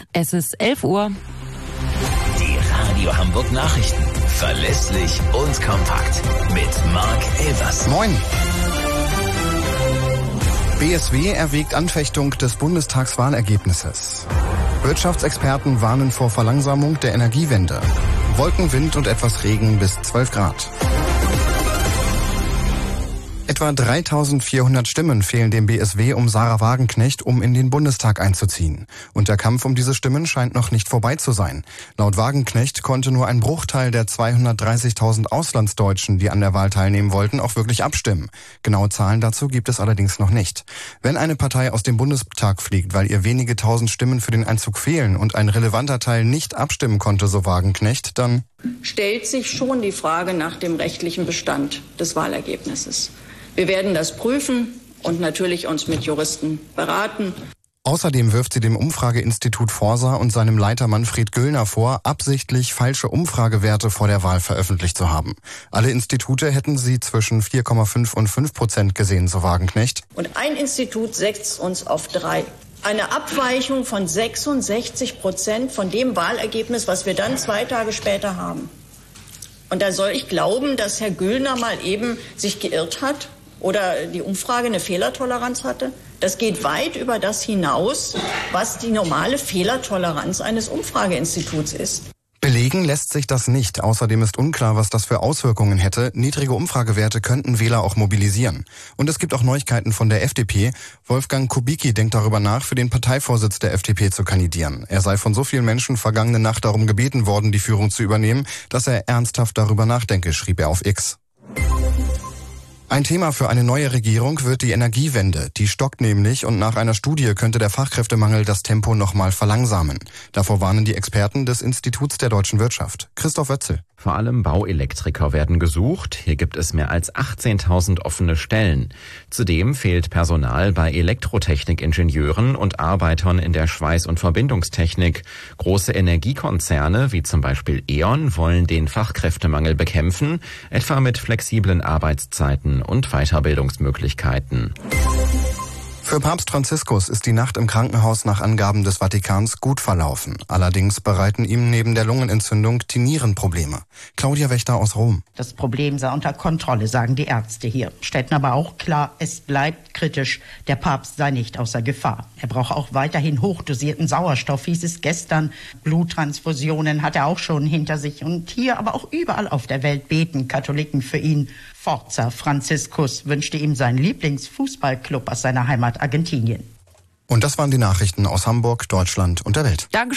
Es ist 11 Uhr. Die Radio Hamburg Nachrichten. Verlässlich und kompakt. Mit Marc Elvers. Moin. BSW erwägt Anfechtung des Bundestagswahlergebnisses. Wirtschaftsexperten warnen vor Verlangsamung der Energiewende. Wolken, Wind und etwas Regen bis 12 Grad. Etwa 3.400 Stimmen fehlen dem BSW um Sarah Wagenknecht, um in den Bundestag einzuziehen. Und der Kampf um diese Stimmen scheint noch nicht vorbei zu sein. Laut Wagenknecht konnte nur ein Bruchteil der 230.000 Auslandsdeutschen, die an der Wahl teilnehmen wollten, auch wirklich abstimmen. Genaue Zahlen dazu gibt es allerdings noch nicht. Wenn eine Partei aus dem Bundestag fliegt, weil ihr wenige tausend Stimmen für den Einzug fehlen und ein relevanter Teil nicht abstimmen konnte, so Wagenknecht, dann stellt sich schon die Frage nach dem rechtlichen Bestand des Wahlergebnisses. Wir werden das prüfen und natürlich uns mit Juristen beraten. Außerdem wirft sie dem Umfrageinstitut Forsa und seinem Leiter Manfred Göllner vor, absichtlich falsche Umfragewerte vor der Wahl veröffentlicht zu haben. Alle Institute hätten sie zwischen 4,5 und 5% gesehen, so Wagenknecht. Und ein Institut setzt uns auf 3. Eine Abweichung von 66% von dem Wahlergebnis, was wir dann 2 Tage später haben. Und da soll ich glauben, dass Herr Göllner mal eben sich geirrt hat oder die Umfrage eine Fehlertoleranz hatte? Das geht weit über das hinaus, was die normale Fehlertoleranz eines Umfrageinstituts ist. Belegen lässt sich das nicht. Außerdem ist unklar, was das für Auswirkungen hätte. Niedrige Umfragewerte könnten Wähler auch mobilisieren. Und es gibt auch Neuigkeiten von der FDP. Wolfgang Kubicki denkt darüber nach, für den Parteivorsitz der FDP zu kandidieren. Er sei von so vielen Menschen vergangene Nacht darum gebeten worden, die Führung zu übernehmen, dass er ernsthaft darüber nachdenke, schrieb er auf X. Ein Thema für eine neue Regierung wird die Energiewende. Die stockt nämlich und nach einer Studie könnte der Fachkräftemangel das Tempo nochmal verlangsamen. Davor warnen die Experten des Instituts der deutschen Wirtschaft. Christoph Oetzel. Vor allem Bauelektriker werden gesucht. Hier gibt es mehr als 18.000 offene Stellen. Zudem fehlt Personal bei Elektrotechnikingenieuren und Arbeitern in der Schweiß- und Verbindungstechnik. Große Energiekonzerne wie zum Beispiel E.ON wollen den Fachkräftemangel bekämpfen, etwa mit flexiblen Arbeitszeiten und Weiterbildungsmöglichkeiten. Für Papst Franziskus ist die Nacht im Krankenhaus nach Angaben des Vatikans gut verlaufen. Allerdings bereiten ihm neben der Lungenentzündung die Nieren Probleme. Claudia Wächter aus Rom. Das Problem sei unter Kontrolle, sagen die Ärzte hier. Stellten aber auch klar, es bleibt kritisch. Der Papst sei nicht außer Gefahr. Er brauche auch weiterhin hochdosierten Sauerstoff, hieß es gestern. Bluttransfusionen hat er auch schon hinter sich. Und hier, aber auch überall auf der Welt beten Katholiken für ihn. Forza Franziskus wünschte ihm sein Lieblingsfußballclub aus seiner Heimat Argentinien. Und das waren die Nachrichten aus Hamburg, Deutschland und der Welt. Danke.